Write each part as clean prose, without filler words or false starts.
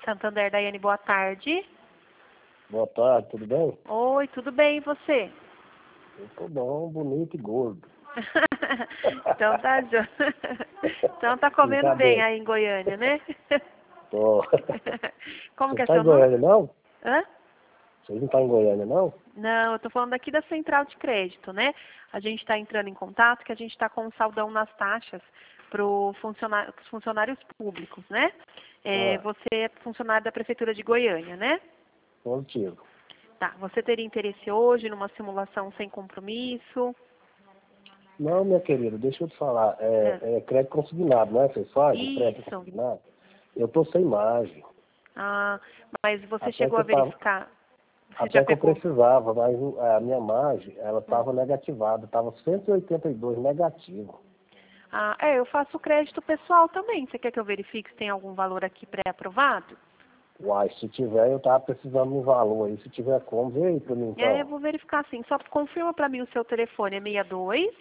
Santander, Daiane, boa tarde. Boa tarde, tudo bem? Oi, tudo bem, e você? Eu tô bom, bonito e gordo. Então tá, então tá comendo bem aí em Goiânia, né? Tô. Como Você que não é tá seu em nome? Goiânia, não? Hã? Você não tá em Goiânia, não? Não, eu tô falando aqui da Central de Crédito, né? A gente está entrando em contato que a gente está com um saldão nas taxas para os funcionários públicos, né? Você é funcionário da Prefeitura de Goiânia, né? Positivo. Tá, você teria interesse hoje numa simulação sem compromisso? Não, minha querida, deixa eu te falar. É crédito consignado, né? Você faz crédito Isso. consignado? Eu tô sem margem. Ah, mas você Até chegou que a eu tava, verificar? Você já até que eu pegou? precisava, mas a minha margem, ela tava negativada. Tava 182 negativo. Ah, eu faço crédito pessoal também. Você quer que eu verifique se tem algum valor aqui pré-aprovado? Uai, se tiver, eu tava precisando de um valor aí. Se tiver como, vê aí pra mim, Eu então. vou verificar sim. Só confirma para mim o seu telefone. É 62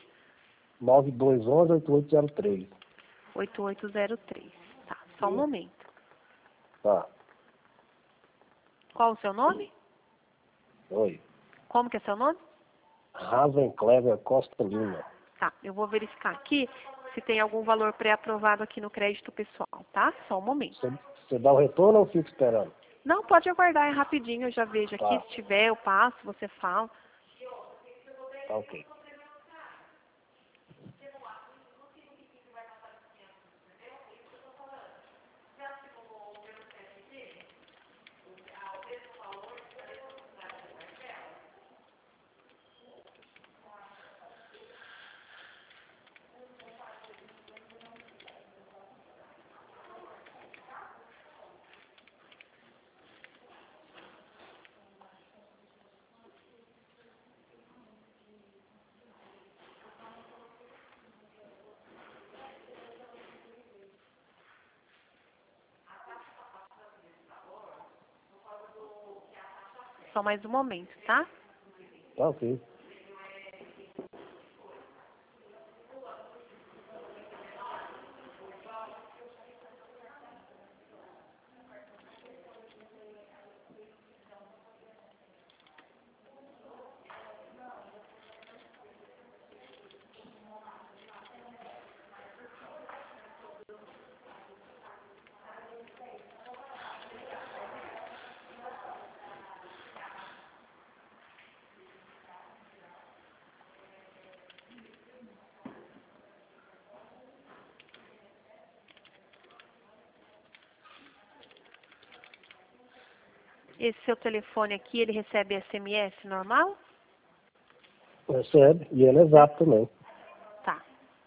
9211-8803. 8803. Tá, só um momento. Tá. Qual o seu nome? Oi. Como que é seu nome? Ravenclever Costa Lima. Tá, eu vou verificar aqui se tem algum valor pré-aprovado aqui no crédito pessoal, tá? Só um momento. Você dá o retorno ou eu fico esperando? Não, pode aguardar, é rapidinho, eu já vejo aqui. Tá. Se tiver, eu passo, você fala. Tá ok. Só mais um momento, tá? Tá ok. Esse seu telefone aqui, ele recebe SMS normal? Recebe. E ele é exato também. Tá.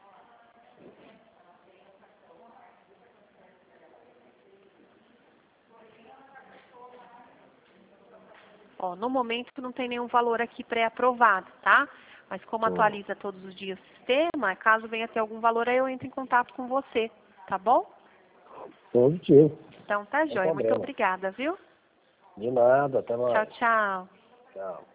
Ó, no momento não tem nenhum valor aqui pré-aprovado, tá? Mas como atualiza todos os dias o sistema, caso venha ter algum valor, aí eu entro em contato com você, tá bom? Positivo. Então tá Sem jóia. Muito problema. obrigada, viu? De nada, até mais. Tchau, tchau. Tchau.